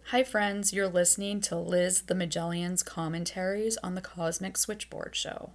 Hi, friends. You're listening to Liz the Magellan's commentaries on the Cosmic Switchboard Show.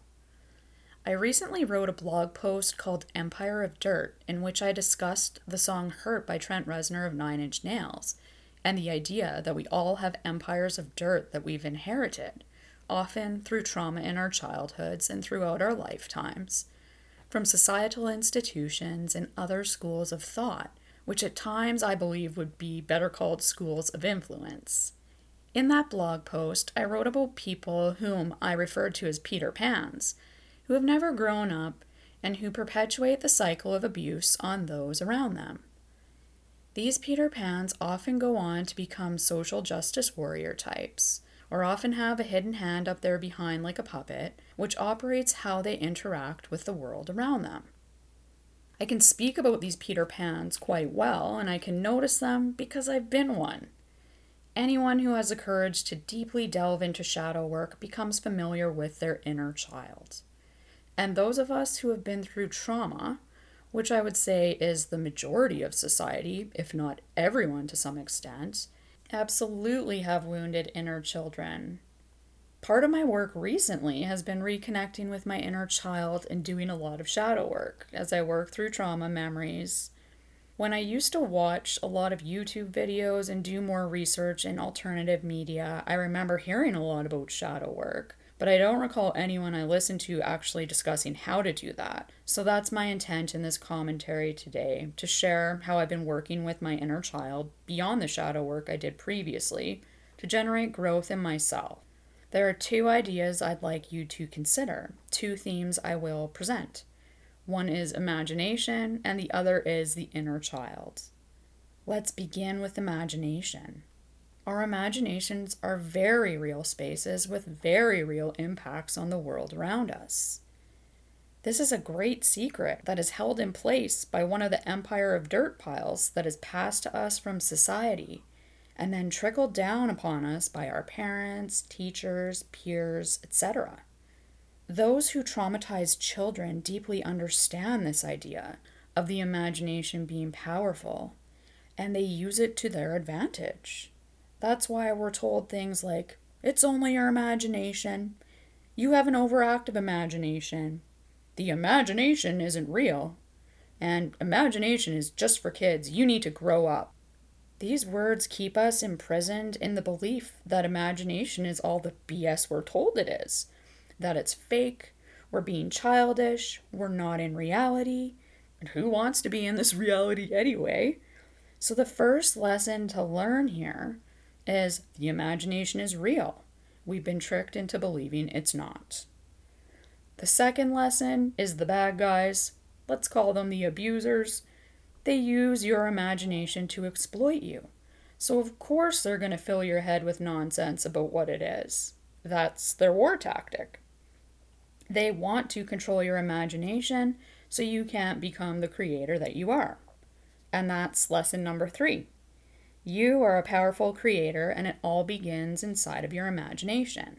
I recently wrote a blog post called Empire of Dirt, in which I discussed the song Hurt by Trent Reznor of Nine Inch Nails, and the idea that we all have empires of dirt that we've inherited, often through trauma in our childhoods and throughout our lifetimes, from societal institutions and other schools of thought, which at times I believe would be better called schools of influence. In that blog post, I wrote about people whom I referred to as Peter Pans, who have never grown up and who perpetuate the cycle of abuse on those around them. These Peter Pans often go on to become social justice warrior types, or often have a hidden hand up there behind like a puppet, which operates how they interact with the world around them. I can speak about these Peter Pans quite well, and I can notice them because I've been one. Anyone who has the courage to deeply delve into shadow work becomes familiar with their inner child. And those of us who have been through trauma, which I would say is the majority of society, if not everyone to some extent, absolutely have wounded inner children. Part of my work recently has been reconnecting with my inner child and doing a lot of shadow work as I work through trauma memories. When I used to watch a lot of YouTube videos and do more research in alternative media, I remember hearing a lot about shadow work, but I don't recall anyone I listened to actually discussing how to do that. So that's my intent in this commentary today, to share how I've been working with my inner child beyond the shadow work I did previously to generate growth in myself. There are two ideas I'd like you to consider, two themes I will present. One is imagination, and the other is the inner child. Let's begin with imagination. Our imaginations are very real spaces with very real impacts on the world around us. This is a great secret that is held in place by one of the Empire of Dirt piles that is passed to us from society, and then trickled down upon us by our parents, teachers, peers, etc. Those who traumatize children deeply understand this idea of the imagination being powerful, and they use it to their advantage. That's why we're told things like, it's only your imagination, you have an overactive imagination, the imagination isn't real, and imagination is just for kids, you need to grow up. These words keep us imprisoned in the belief that imagination is all the BS we're told it is, that it's fake, we're being childish, we're not in reality, and who wants to be in this reality anyway? So the first lesson to learn here is the imagination is real. We've been tricked into believing it's not. The second lesson is the bad guys, let's call them the abusers. They use your imagination to exploit you. So of course they're going to fill your head with nonsense about what it is. That's their war tactic. They want to control your imagination so you can't become the creator that you are. And that's lesson number 3. You are a powerful creator, and it all begins inside of your imagination.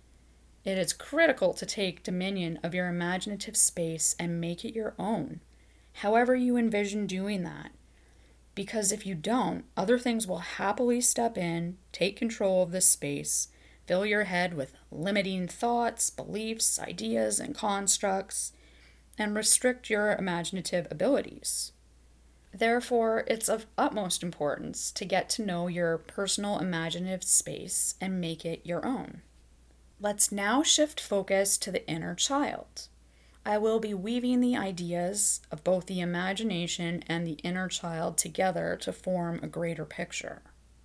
It is critical to take dominion of your imaginative space and make it your own, however you envision doing that. Because if you don't, other things will happily step in, take control of this space, fill your head with limiting thoughts, beliefs, ideas, and constructs, and restrict your imaginative abilities. Therefore, it's of utmost importance to get to know your personal imaginative space and make it your own. Let's now shift focus to the inner child. I will be weaving the ideas of both the imagination and the inner child together to form a greater picture.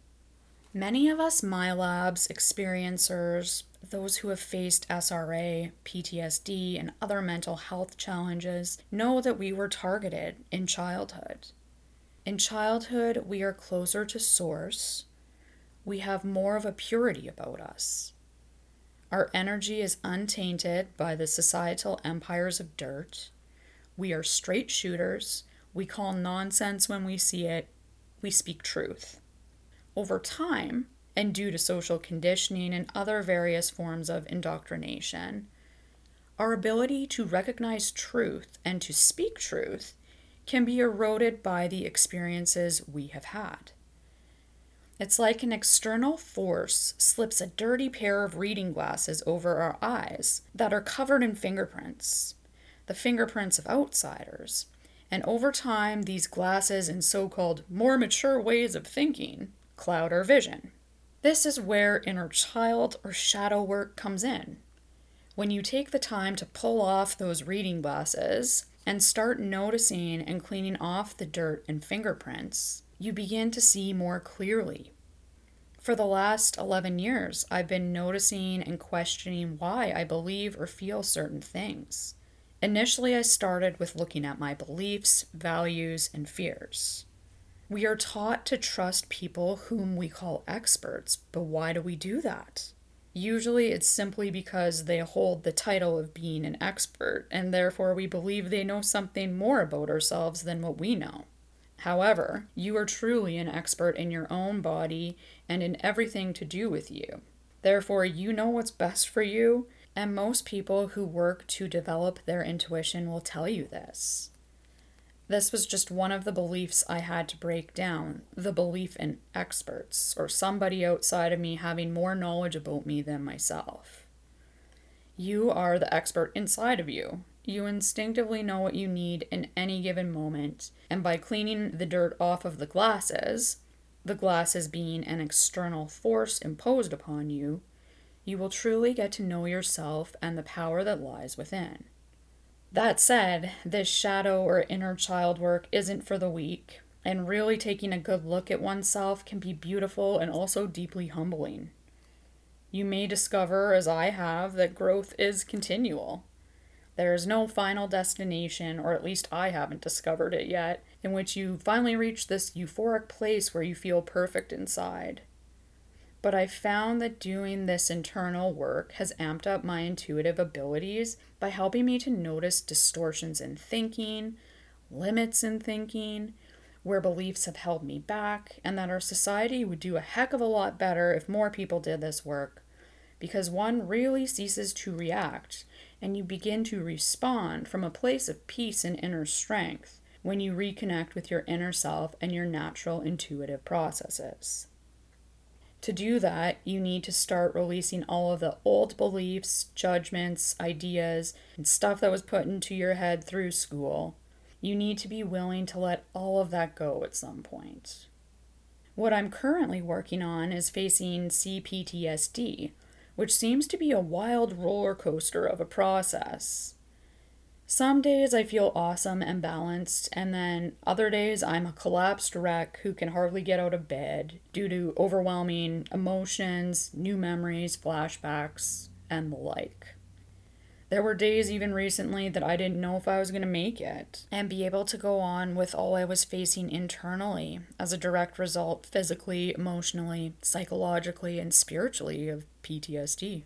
Many of us MyLabs experiencers, those who have faced SRA, PTSD, and other mental health challenges, know that we were targeted in childhood. In childhood, we are closer to source. We have more of a purity about us. Our energy is untainted by the societal empires of dirt. We are straight shooters. We call nonsense when we see it. We speak truth. Over time, and due to social conditioning and other various forms of indoctrination, our ability to recognize truth and to speak truth can be eroded by the experiences we have had. It's like an external force slips a dirty pair of reading glasses over our eyes that are covered in fingerprints, the fingerprints of outsiders. And over time, these glasses and so-called more mature ways of thinking cloud our vision. This is where inner child or shadow work comes in. When you take the time to pull off those reading glasses and start noticing and cleaning off the dirt and fingerprints, you begin to see more clearly. For the last 11 years, I've been noticing and questioning why I believe or feel certain things. Initially, I started with looking at my beliefs, values, and fears. We are taught to trust people whom we call experts, but why do we do that? Usually it's simply because they hold the title of being an expert, and therefore we believe they know something more about ourselves than what we know. However, you are truly an expert in your own body and in everything to do with you. Therefore, you know what's best for you, and most people who work to develop their intuition will tell you this. This was just one of the beliefs I had to break down, the belief in experts, or somebody outside of me having more knowledge about me than myself. You are the expert inside of you. You instinctively know what you need in any given moment, and by cleaning the dirt off of the glasses being an external force imposed upon you, you will truly get to know yourself and the power that lies within. That said, this shadow or inner child work isn't for the weak, and really taking a good look at oneself can be beautiful and also deeply humbling. You may discover, as I have, that growth is continual. There is no final destination, or at least I haven't discovered it yet, in which you finally reach this euphoric place where you feel perfect inside. But I've found that doing this internal work has amped up my intuitive abilities by helping me to notice distortions in thinking, limits in thinking, where beliefs have held me back, and that our society would do a heck of a lot better if more people did this work, because one really ceases to react, and you begin to respond from a place of peace and inner strength when you reconnect with your inner self and your natural intuitive processes. To do that, you need to start releasing all of the old beliefs, judgments, ideas, and stuff that was put into your head through school. You need to be willing to let all of that go at some point. What I'm currently working on is facing CPTSD, which seems to be a wild roller coaster of a process. Some days I feel awesome and balanced, and then other days I'm a collapsed wreck who can hardly get out of bed due to overwhelming emotions, new memories, flashbacks, and the like. There were days even recently that I didn't know if I was going to make it and be able to go on with all I was facing internally as a direct result physically, emotionally, psychologically, and spiritually of PTSD.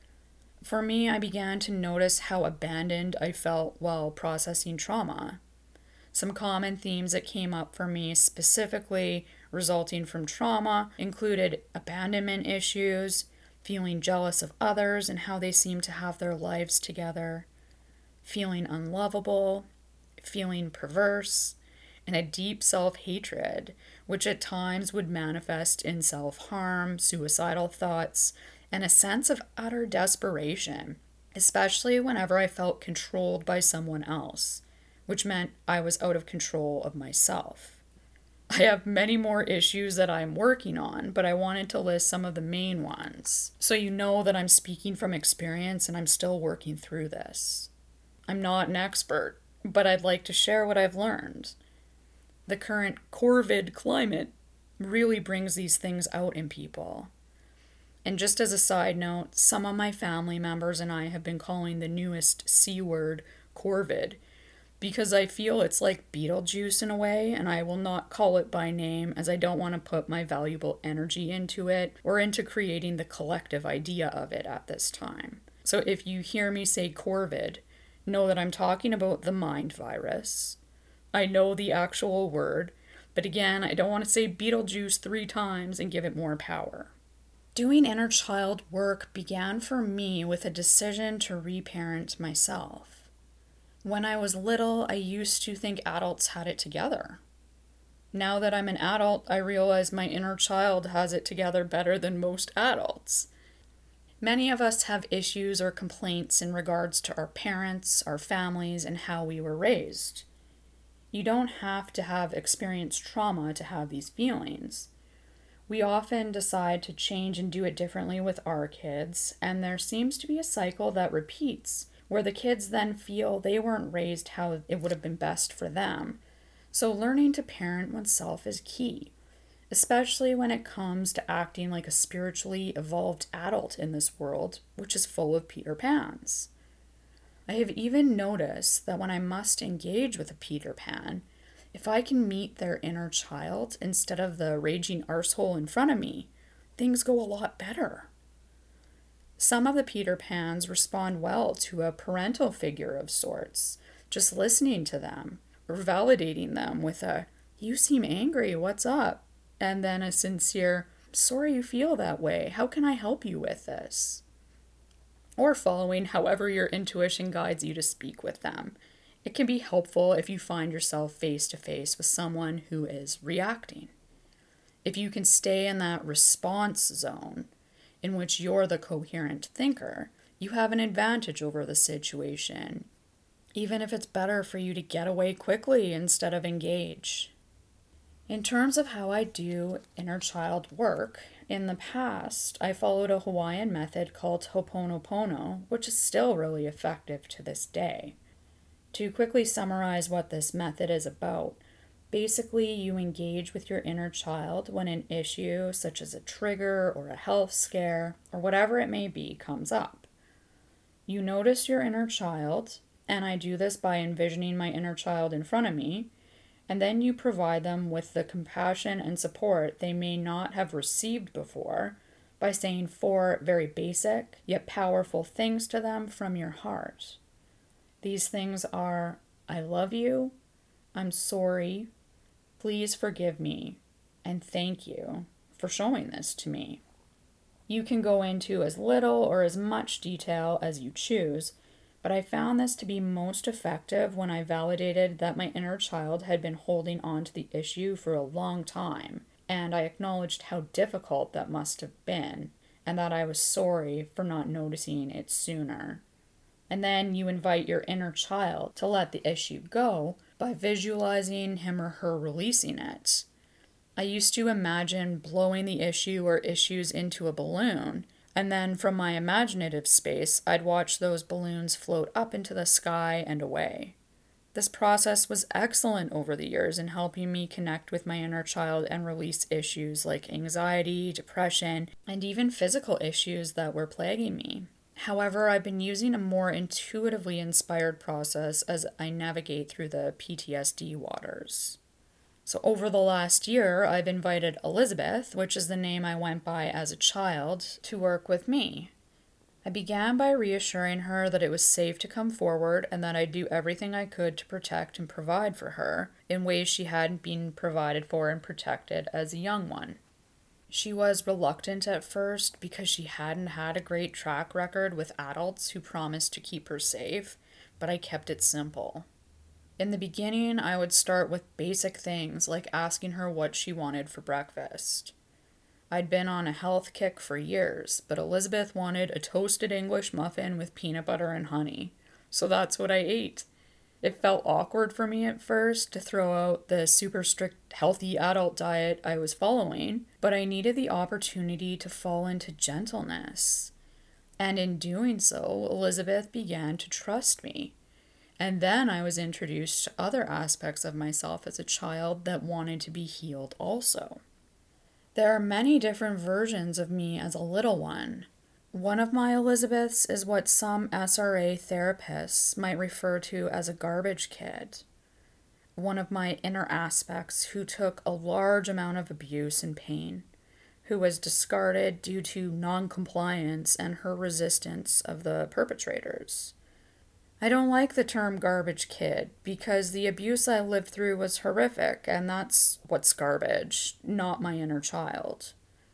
For me, I began to notice how abandoned I felt while processing trauma. Some common themes that came up for me specifically resulting from trauma included abandonment issues, feeling jealous of others and how they seem to have their lives together, feeling unlovable, feeling perverse, and a deep self-hatred, which at times would manifest in self-harm, suicidal thoughts, and a sense of utter desperation, especially whenever I felt controlled by someone else, which meant I was out of control of myself. I have many more issues that I'm working on, but I wanted to list some of the main ones, so you know that I'm speaking from experience and I'm still working through this. I'm not an expert, but I'd like to share what I've learned. The current COVID climate really brings these things out in people. And just as a side note, some of my family members and I have been calling the newest C word Corvid because I feel it's like Beetlejuice in a way, and I will not call it by name as I don't want to put my valuable energy into it or into creating the collective idea of it at this time. So if you hear me say Corvid, know that I'm talking about the mind virus. I know the actual word, but again, I don't want to say Beetlejuice 3 times and give it more power. Doing inner child work began for me with a decision to reparent myself. When I was little, I used to think adults had it together. Now that I'm an adult, I realize my inner child has it together better than most adults. Many of us have issues or complaints in regards to our parents, our families, and how we were raised. You don't have to have experienced trauma to have these feelings. We often decide to change and do it differently with our kids, and there seems to be a cycle that repeats, where the kids then feel they weren't raised how it would have been best for them. So learning to parent oneself is key, especially when it comes to acting like a spiritually evolved adult in this world, which is full of Peter Pans. I have even noticed that when I must engage with a Peter Pan, if I can meet their inner child instead of the raging arsehole in front of me, things go a lot better. Some of the Peter Pans respond well to a parental figure of sorts, just listening to them or validating them with a, "You seem angry, what's up?" And then a sincere, "Sorry you feel that way, how can I help you with this?" Or following however your intuition guides you to speak with them. It can be helpful if you find yourself face to face with someone who is reacting. If you can stay in that response zone, in which you're the coherent thinker, you have an advantage over the situation, even if it's better for you to get away quickly instead of engage. In terms of how I do inner child work, in the past, I followed a Hawaiian method called Ho'oponopono, which is still really effective to this day. To quickly summarize what this method is about, basically you engage with your inner child when an issue, such as a trigger or a health scare, or whatever it may be, comes up. You notice your inner child, and I do this by envisioning my inner child in front of me, and then you provide them with the compassion and support they may not have received before by saying 4 very basic yet powerful things to them from your heart. These things are, "I love you," "I'm sorry," "Please forgive me," and "Thank you for showing this to me." You can go into as little or as much detail as you choose, but I found this to be most effective when I validated that my inner child had been holding on to the issue for a long time, and I acknowledged how difficult that must have been, and that I was sorry for not noticing it sooner. And then you invite your inner child to let the issue go by visualizing him or her releasing it. I used to imagine blowing the issue or issues into a balloon, and then from my imaginative space, I'd watch those balloons float up into the sky and away. This process was excellent over the years in helping me connect with my inner child and release issues like anxiety, depression, and even physical issues that were plaguing me. However, I've been using a more intuitively inspired process as I navigate through the PTSD waters. So over the last year, I've invited Elizabeth, which is the name I went by as a child, to work with me. I began by reassuring her that it was safe to come forward and that I'd do everything I could to protect and provide for her in ways she hadn't been provided for and protected as a young one. She was reluctant at first because she hadn't had a great track record with adults who promised to keep her safe, but I kept it simple. In the beginning, I would start with basic things like asking her what she wanted for breakfast. I'd been on a health kick for years, but Elizabeth wanted a toasted English muffin with peanut butter and honey, so that's what I ate. It felt awkward for me at first to throw out the super strict healthy adult diet I was following, but I needed the opportunity to fall into gentleness. And in doing so, Elizabeth began to trust me. And then I was introduced to other aspects of myself as a child that wanted to be healed also. There are many different versions of me as a little one. One of my Elizabeths is what some SRA therapists might refer to as a garbage kid. One of my inner aspects who took a large amount of abuse and pain, who was discarded due to non-compliance and her resistance of the perpetrators. I don't like the term garbage kid because the abuse I lived through was horrific, and that's what's garbage, not my inner child.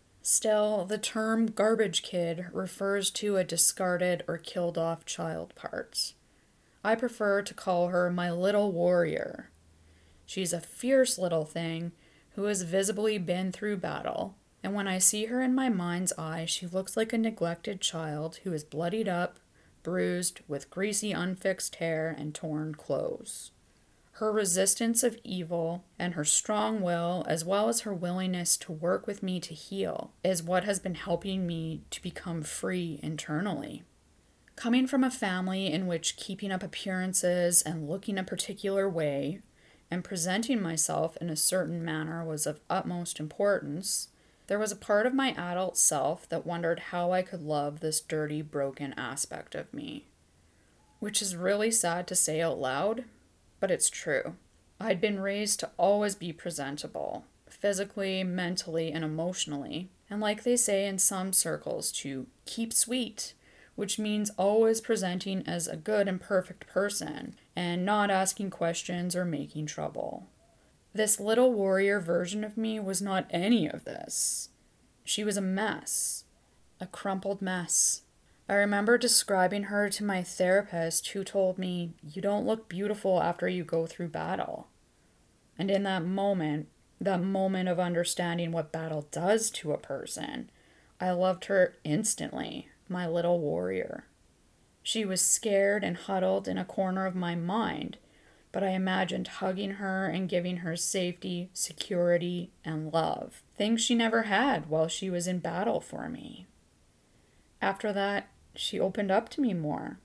Still, the term garbage kid refers to a discarded or killed off child part. I prefer to call her my little warrior. She's a fierce little thing who has visibly been through battle, and when I see her in my mind's eye, she looks like a neglected child who is bloodied up, bruised, with greasy unfixed hair and torn clothes. Her resistance of evil and her strong will, as well as her willingness to work with me to heal, is what has been helping me to become free internally. Coming from a family in which keeping up appearances and looking a particular way and presenting myself in a certain manner was of utmost importance, there was a part of my adult self that wondered how I could love this dirty, broken aspect of me. Which is really sad to say out loud, but it's true. I'd been raised to always be presentable, physically, mentally, and emotionally, and like they say in some circles, to keep sweet, which means always presenting as a good and perfect person, and not asking questions or making trouble. This little warrior version of me was not any of this. She was a mess. A crumpled mess. I remember describing her to my therapist, who told me, "You don't look beautiful after you go through battle." And in that moment of understanding what battle does to a person, I loved her instantly, my little warrior. She was scared and huddled in a corner of my mind, but I imagined hugging her and giving her safety, security, and love, things she never had while she was in battle for me. After that, she opened up to me more.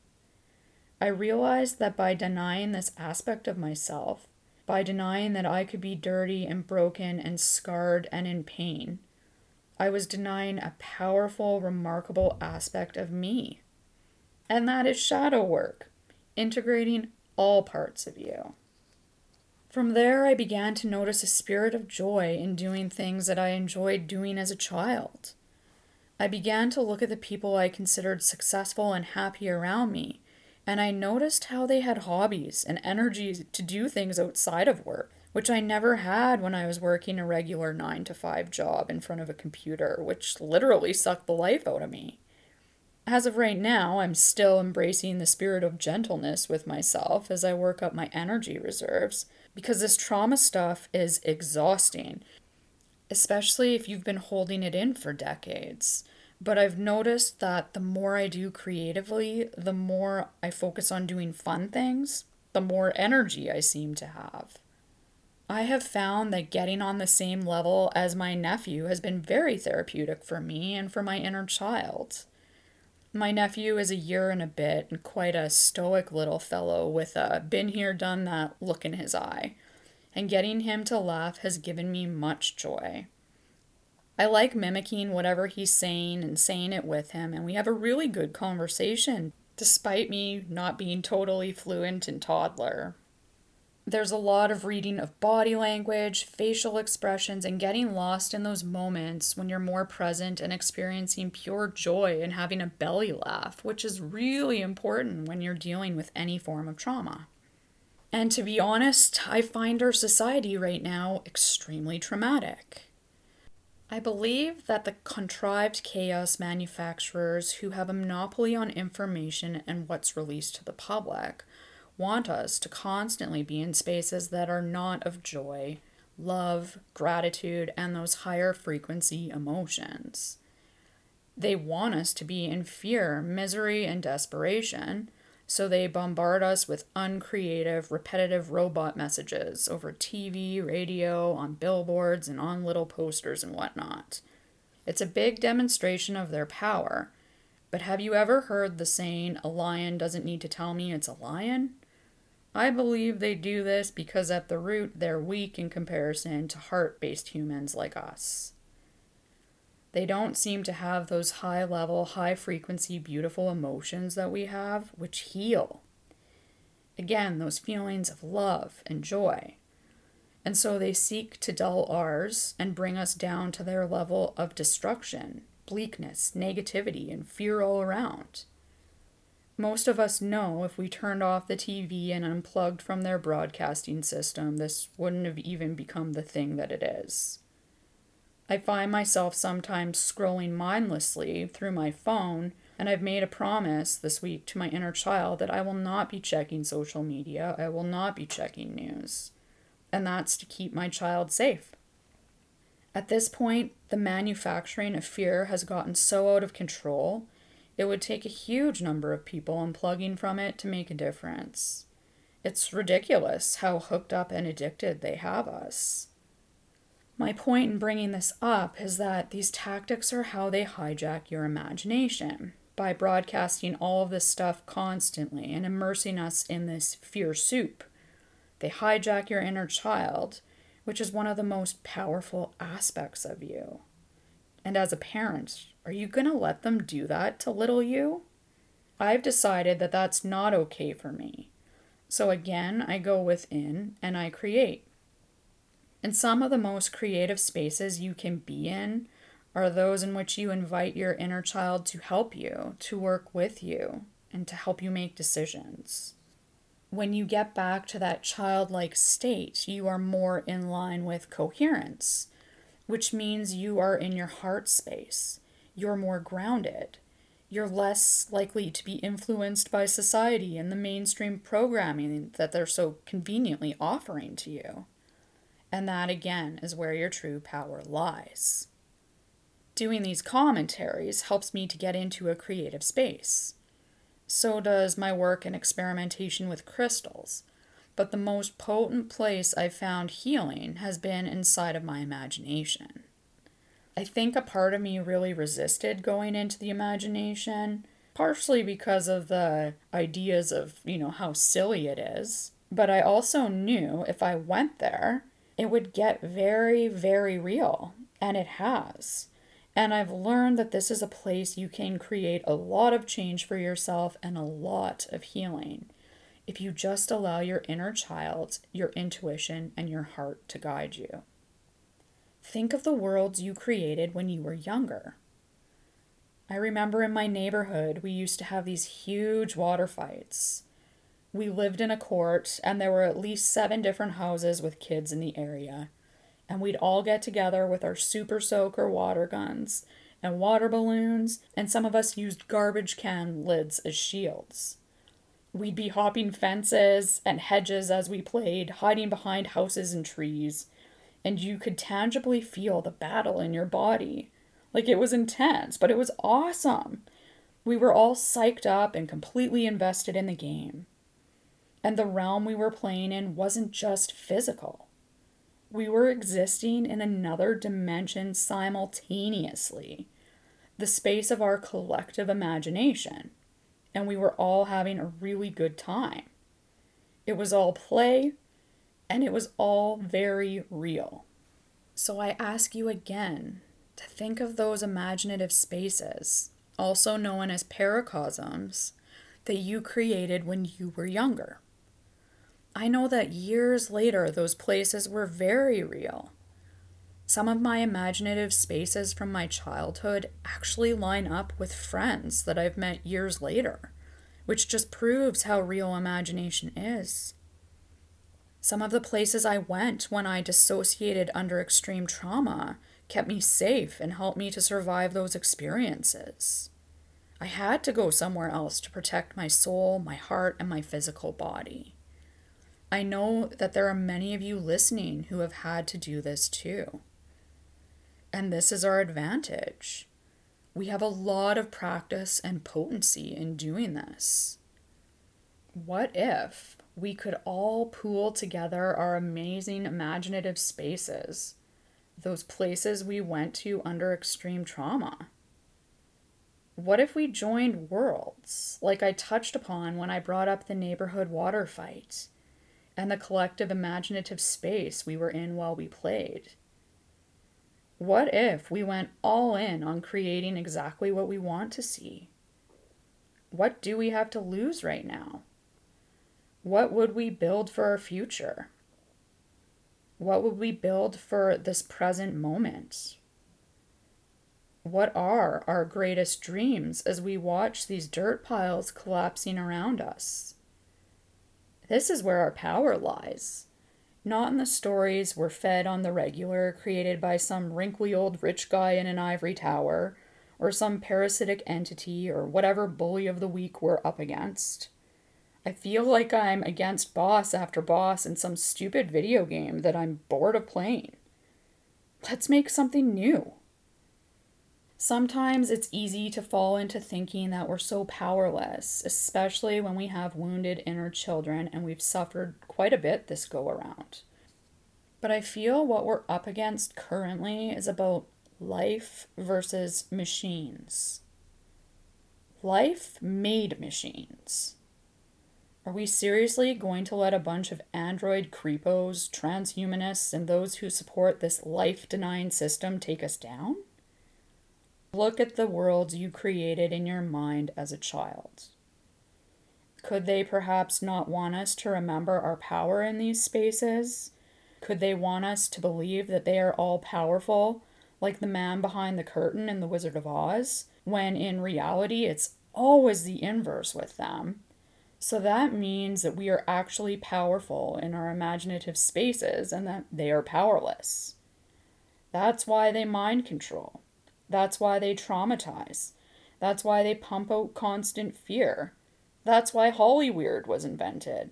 I realized that by denying this aspect of myself, by denying that I could be dirty and broken and scarred and in pain, I was denying a powerful, remarkable aspect of me. And that is shadow work, integrating all parts of you. From there, I began to notice a spirit of joy in doing things that I enjoyed doing as a child. I began to look at the people I considered successful and happy around me, and I noticed how they had hobbies and energy to do things outside of work, which I never had when I was working a regular 9-to-5 job in front of a computer, which literally sucked the life out of me. As of right now, I'm still embracing the spirit of gentleness with myself as I work up my energy reserves, because this trauma stuff is exhausting, especially if you've been holding it in for decades. But I've noticed that the more I do creatively, the more I focus on doing fun things, the more energy I seem to have. I have found that getting on the same level as my nephew has been very therapeutic for me and for my inner child. My nephew is a year and a bit and quite a stoic little fellow with a been here, done that look in his eye, and getting him to laugh has given me much joy. I like mimicking whatever he's saying and saying it with him, and we have a really good conversation, despite me not being totally fluent in toddler. There's a lot of reading of body language, facial expressions, and getting lost in those moments when you're more present and experiencing pure joy and having a belly laugh, which is really important when you're dealing with any form of trauma. And to be honest, I find our society right now extremely traumatic. I believe that the contrived chaos manufacturers who have a monopoly on information and what's released to the public want us to constantly be in spaces that are not of joy, love, gratitude, and those higher frequency emotions. They want us to be in fear, misery, and desperation, so they bombard us with uncreative, repetitive robot messages over TV, radio, on billboards, and on little posters and whatnot. It's a big demonstration of their power, but have you ever heard the saying, "A lion doesn't need to tell me it's a lion"? I believe they do this because at the root they're weak in comparison to heart-based humans like us. They don't seem to have those high-level, high-frequency, beautiful emotions that we have, which heal. Again, those feelings of love and joy. And so they seek to dull ours and bring us down to their level of destruction, bleakness, negativity, and fear all around. Most of us know if we turned off the TV and unplugged from their broadcasting system, this wouldn't have even become the thing that it is. I find myself sometimes scrolling mindlessly through my phone, and I've made a promise this week to my inner child that I will not be checking social media, I will not be checking news. And that's to keep my child safe. At this point, the manufacturing of fear has gotten so out of control, it would take a huge number of people unplugging from it to make a difference. It's ridiculous how hooked up and addicted they have us. My point in bringing this up is that these tactics are how they hijack your imagination by broadcasting all of this stuff constantly and immersing us in this fear soup. They hijack your inner child, which is one of the most powerful aspects of you. And as a parent, are you going to let them do that to little you? I've decided that that's not okay for me. So again, I go within and I create. And some of the most creative spaces you can be in are those in which you invite your inner child to help you, to work with you, and to help you make decisions. When you get back to that childlike state, you are more in line with coherence, which means you are in your heart space. You're more grounded. You're less likely to be influenced by society and the mainstream programming that they're so conveniently offering to you. And that, again, is where your true power lies. Doing these commentaries helps me to get into a creative space. So does my work and experimentation with crystals. But the most potent place I've found healing has been inside of my imagination. I think a part of me really resisted going into the imagination, partially because of the ideas of, how silly it is. But I also knew if I went there, it would get very, very real, and it has. And I've learned that this is a place you can create a lot of change for yourself and a lot of healing if you just allow your inner child, your intuition, and your heart to guide you. Think of the worlds you created when you were younger. I remember in my neighborhood, we used to have these huge water fights. We lived in a court, and there were at least 7 different houses with kids in the area. And we'd all get together with our super soaker water guns and water balloons, and some of us used garbage can lids as shields. We'd be hopping fences and hedges as we played, hiding behind houses and trees, and you could tangibly feel the battle in your body. Like, it was intense, but it was awesome. We were all psyched up and completely invested in the game. And the realm we were playing in wasn't just physical. We were existing in another dimension simultaneously, the space of our collective imagination, and we were all having a really good time. It was all play, and it was all very real. So I ask you again to think of those imaginative spaces, also known as paracosms, that you created when you were younger. I know that years later, those places were very real. Some of my imaginative spaces from my childhood actually line up with friends that I've met years later, which just proves how real imagination is. Some of the places I went when I dissociated under extreme trauma kept me safe and helped me to survive those experiences. I had to go somewhere else to protect my soul, my heart, and my physical body. I know that there are many of you listening who have had to do this too. And this is our advantage. We have a lot of practice and potency in doing this. What if we could all pool together our amazing imaginative spaces, those places we went to under extreme trauma? What if we joined worlds, like I touched upon when I brought up the neighborhood water fight, and the collective imaginative space we were in while we played? What if we went all in on creating exactly what we want to see? What do we have to lose right now? What would we build for our future? What would we build for this present moment? What are our greatest dreams as we watch these dirt piles collapsing around us? This is where our power lies, not in the stories we're fed on the regular created by some wrinkly old rich guy in an ivory tower, or some parasitic entity, or whatever bully of the week we're up against. I feel like I'm against boss after boss in some stupid video game that I'm bored of playing. Let's make something new. Sometimes it's easy to fall into thinking that we're so powerless, especially when we have wounded inner children and we've suffered quite a bit this go around. But I feel what we're up against currently is about life versus machines. Life made machines. Are we seriously going to let a bunch of android creepos, transhumanists, and those who support this life-denying system take us down? Look at the worlds you created in your mind as a child. Could they perhaps not want us to remember our power in these spaces? Could they want us to believe that they are all powerful, like the man behind the curtain in The Wizard of Oz, when in reality it's always the inverse with them? So that means that we are actually powerful in our imaginative spaces and that they are powerless. That's why they mind control. That's why they traumatize. That's why they pump out constant fear. That's why Hollyweird was invented.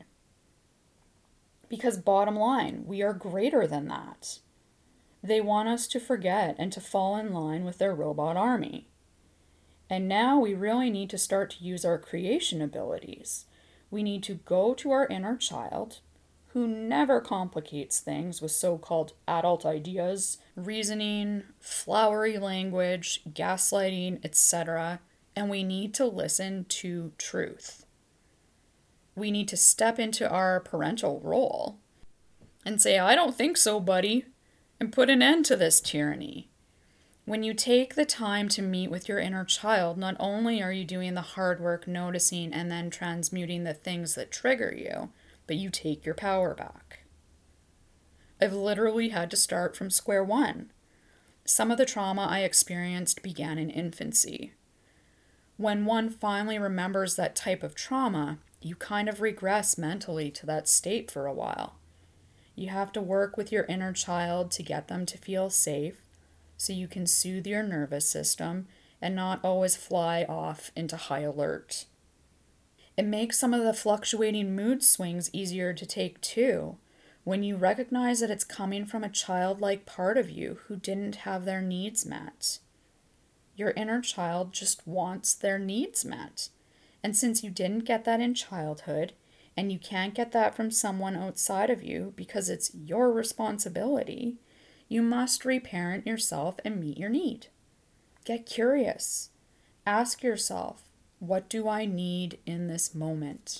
Because bottom line, we are greater than that. They want us to forget and to fall in line with their robot army. And now we really need to start to use our creation abilities. We need to go to our inner child, who never complicates things with so-called adult ideas, reasoning, flowery language, gaslighting, etc., and we need to listen to truth. We need to step into our parental role and say, I don't think so, buddy, and put an end to this tyranny. When you take the time to meet with your inner child, not only are you doing the hard work noticing and then transmuting the things that trigger you, but you take your power back. I've literally had to start from square one. Some of the trauma I experienced began in infancy. When one finally remembers that type of trauma, you kind of regress mentally to that state for a while. You have to work with your inner child to get them to feel safe, so you can soothe your nervous system and not always fly off into high alert. It makes some of the fluctuating mood swings easier to take too, when you recognize that it's coming from a childlike part of you who didn't have their needs met. Your inner child just wants their needs met. And since you didn't get that in childhood, and you can't get that from someone outside of you because it's your responsibility, you must reparent yourself and meet your need. Get curious. Ask yourself, what do I need in this moment?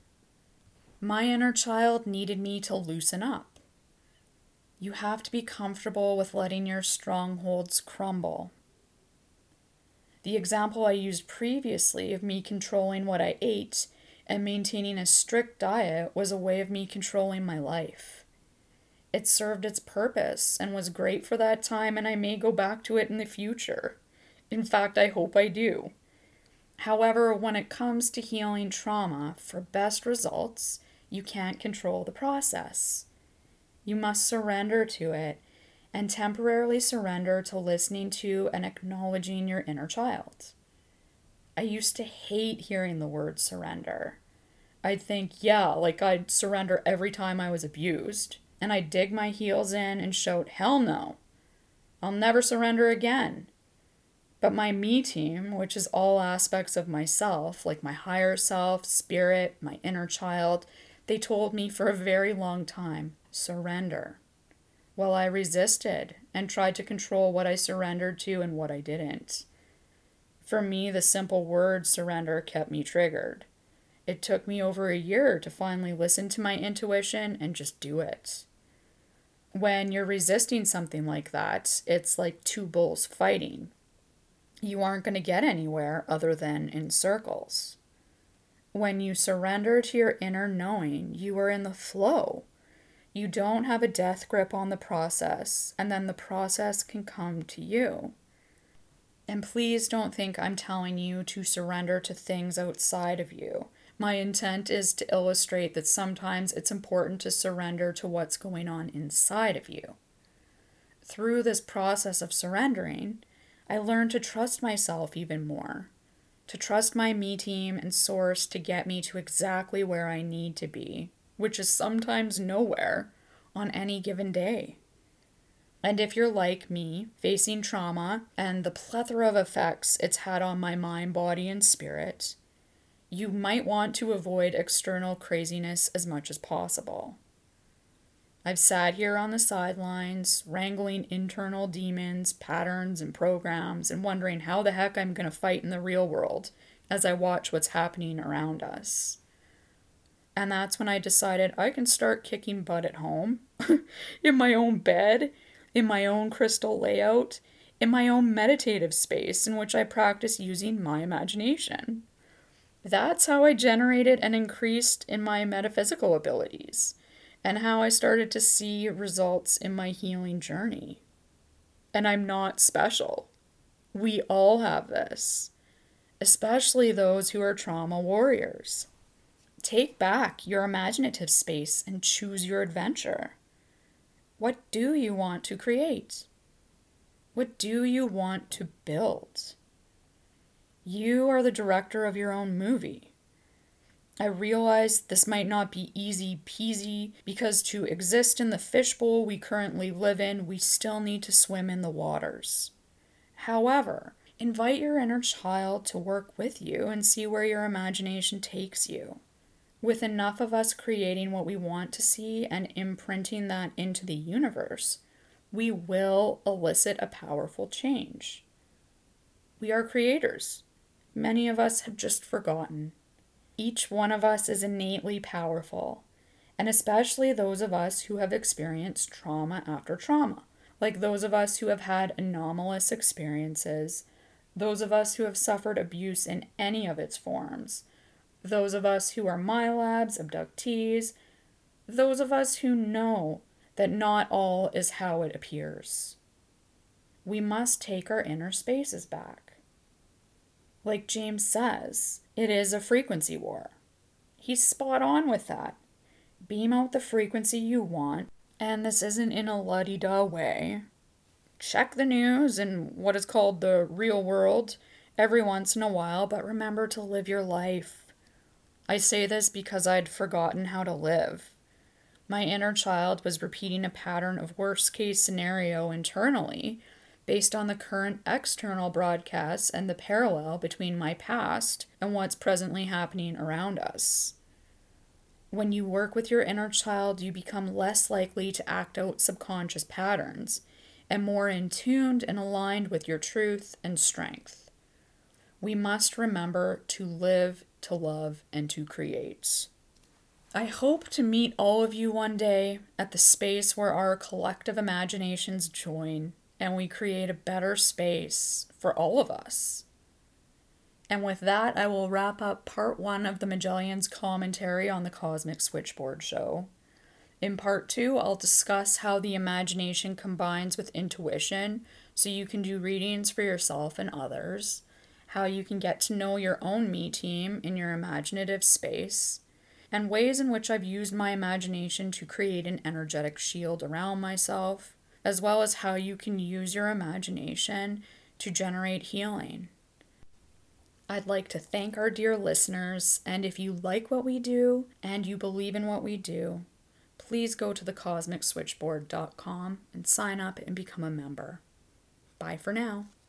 My inner child needed me to loosen up. You have to be comfortable with letting your strongholds crumble. The example I used previously of me controlling what I ate and maintaining a strict diet was a way of me controlling my life. It served its purpose and was great for that time, and I may go back to it in the future. In fact, I hope I do. However, when it comes to healing trauma, for best results, you can't control the process. You must surrender to it and temporarily surrender to listening to and acknowledging your inner child. I used to hate hearing the word surrender. I'd think, I'd surrender every time I was abused. And I'd dig my heels in and shout, hell no, I'll never surrender again. But my me team, which is all aspects of myself, like my higher self, spirit, my inner child, they told me for a very long time, surrender. Well, I resisted and tried to control what I surrendered to and what I didn't. For me, the simple word surrender kept me triggered. It took me over a year to finally listen to my intuition and just do it. When you're resisting something like that, it's like two bulls fighting. You aren't going to get anywhere other than in circles. When you surrender to your inner knowing, you are in the flow. You don't have a death grip on the process, and then the process can come to you. And please don't think I'm telling you to surrender to things outside of you. My intent is to illustrate that sometimes it's important to surrender to what's going on inside of you. Through this process of surrendering, I learned to trust myself even more, to trust my me team and source to get me to exactly where I need to be, which is sometimes nowhere on any given day. And if you're like me, facing trauma and the plethora of effects it's had on my mind, body, and spirit, you might want to avoid external craziness as much as possible. I've sat here on the sidelines, wrangling internal demons, patterns, and programs, and wondering how the heck I'm going to fight in the real world as I watch what's happening around us. And that's when I decided I can start kicking butt at home, in my own bed, in my own crystal layout, in my own meditative space in which I practice using my imagination. That's how I generated and increased in my metaphysical abilities, and how I started to see results in my healing journey. And I'm not special. We all have this, especially those who are trauma warriors. Take back your imaginative space and choose your adventure. What do you want to create? What do you want to build? You are the director of your own movie. I realize this might not be easy peasy because to exist in the fishbowl we currently live in, we still need to swim in the waters. However, invite your inner child to work with you and see where your imagination takes you. With enough of us creating what we want to see and imprinting that into the universe, we will elicit a powerful change. We are creators. Many of us have just forgotten. Each one of us is innately powerful, and especially those of us who have experienced trauma after trauma, like those of us who have had anomalous experiences, those of us who have suffered abuse in any of its forms, those of us who are MILABs, abductees, those of us who know that not all is how it appears. We must take our inner spaces back. Like James says, it is a frequency war. He's spot on with that. Beam out the frequency you want, and this isn't in a la-di-da way. Check the news and what is called the real world every once in a while, but remember to live your life. I say this because I'd forgotten how to live. My inner child was repeating a pattern of worst-case scenario internally based on the current external broadcasts and the parallel between my past and what's presently happening around us. When you work with your inner child, you become less likely to act out subconscious patterns and more in tuned and aligned with your truth and strength. We must remember to live, to love, and to create. I hope to meet all of you one day at the space where our collective imaginations join and we create a better space for all of us. And with that, I will wrap up part 1 of the Magellan's commentary on the Cosmic Switchboard Show. In part 2, I'll discuss how the imagination combines with intuition so you can do readings for yourself and others, how you can get to know your own me team in your imaginative space, and ways in which I've used my imagination to create an energetic shield around myself, as well as how you can use your imagination to generate healing. I'd like to thank our dear listeners, and if you like what we do and you believe in what we do, please go to thecosmicswitchboard.com and sign up and become a member. Bye for now.